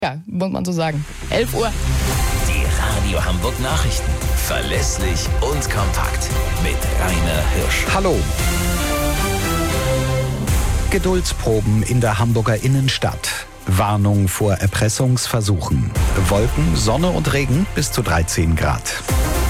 Ja, muss man so sagen. 11 Uhr. Die Radio Hamburg Nachrichten. Verlässlich und kompakt. Mit Rainer Hirsch. Hallo. Geduldsproben in der Hamburger Innenstadt. Warnung vor Erpressungsversuchen. Wolken, Sonne und Regen bis zu 13 Grad.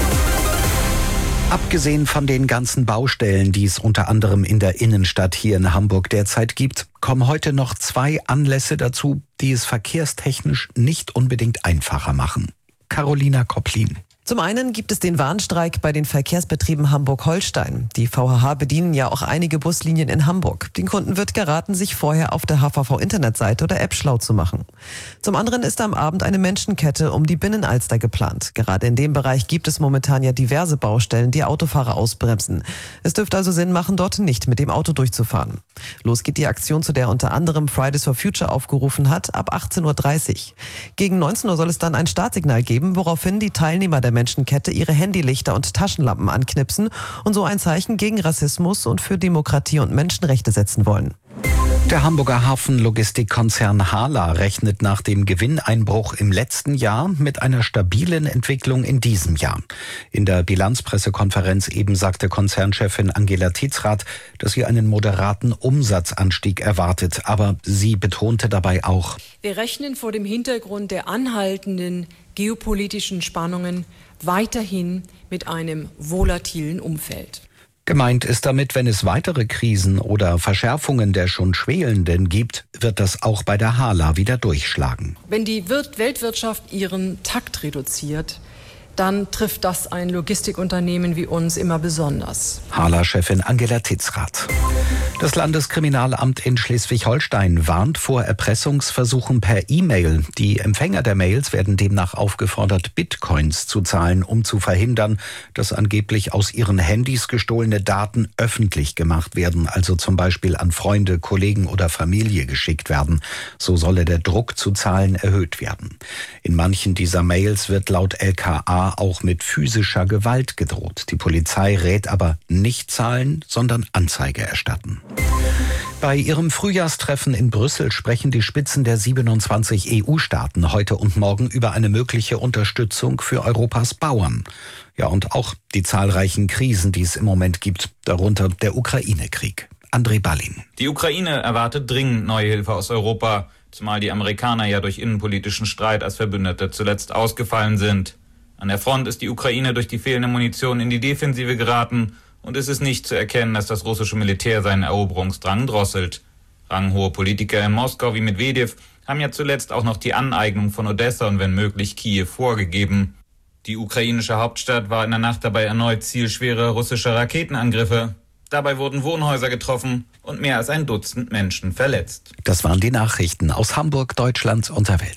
Abgesehen von den ganzen Baustellen, die es unter anderem in der Innenstadt hier in Hamburg derzeit gibt, kommen heute noch 2 Anlässe dazu, die es verkehrstechnisch nicht unbedingt einfacher machen. Carolina Kopplin. Zum einen gibt es den Warnstreik bei den Verkehrsbetrieben Hamburg-Holstein. Die VHH bedienen ja auch einige Buslinien in Hamburg. Den Kunden wird geraten, sich vorher auf der HVV-Internetseite oder App schlau zu machen. Zum anderen ist am Abend eine Menschenkette um die Binnenalster geplant. Gerade in dem Bereich gibt es momentan ja diverse Baustellen, die Autofahrer ausbremsen. Es dürfte also Sinn machen, dort nicht mit dem Auto durchzufahren. Los geht die Aktion, zu der unter anderem Fridays for Future aufgerufen hat, ab 18.30 Uhr. Gegen 19 Uhr soll es dann ein Startsignal geben, woraufhin die Teilnehmer der Menschenkette ihre Handylichter und Taschenlampen anknipsen und so ein Zeichen gegen Rassismus und für Demokratie und Menschenrechte setzen wollen. Der Hamburger Hafenlogistikkonzern HHLA rechnet nach dem Gewinneinbruch im letzten Jahr mit einer stabilen Entwicklung in diesem Jahr. In der Bilanzpressekonferenz eben sagte Konzernchefin Angela Tizrath, dass sie einen moderaten Umsatzanstieg erwartet. Aber sie betonte dabei auch: Wir rechnen vor dem Hintergrund der anhaltenden geopolitischen Spannungen weiterhin mit einem volatilen Umfeld. Gemeint ist damit, wenn es weitere Krisen oder Verschärfungen der schon Schwelenden gibt, wird das auch bei der HHLA wieder durchschlagen. Wenn die Weltwirtschaft ihren Takt reduziert, dann trifft das ein Logistikunternehmen wie uns immer besonders. HHLA-Chefin Angela Tizrath. Das Landeskriminalamt in Schleswig-Holstein warnt vor Erpressungsversuchen per E-Mail. Die Empfänger der Mails werden demnach aufgefordert, Bitcoins zu zahlen, um zu verhindern, dass angeblich aus ihren Handys gestohlene Daten öffentlich gemacht werden, also zum Beispiel an Freunde, Kollegen oder Familie geschickt werden. So solle der Druck zu zahlen erhöht werden. In manchen dieser Mails wird laut LKA auch mit physischer Gewalt gedroht. Die Polizei rät aber nicht zahlen, sondern Anzeige erstatten. Bei ihrem Frühjahrstreffen in Brüssel sprechen die Spitzen der 27 EU-Staaten heute und morgen über eine mögliche Unterstützung für Europas Bauern. Ja, und auch die zahlreichen Krisen, die es im Moment gibt, darunter der Ukraine-Krieg. André Ballin. Die Ukraine erwartet dringend neue Hilfe aus Europa, zumal die Amerikaner ja durch innenpolitischen Streit als Verbündete zuletzt ausgefallen sind. An der Front ist die Ukraine durch die fehlende Munition in die Defensive geraten und es ist nicht zu erkennen, dass das russische Militär seinen Eroberungsdrang drosselt. Ranghohe Politiker in Moskau wie Medvedev haben ja zuletzt auch noch die Aneignung von Odessa und wenn möglich Kiew vorgegeben. Die ukrainische Hauptstadt war in der Nacht dabei erneut Ziel schwerer russischer Raketenangriffe. Dabei wurden Wohnhäuser getroffen und mehr als ein Dutzend Menschen verletzt. Das waren die Nachrichten aus Hamburg, Deutschland und der Welt.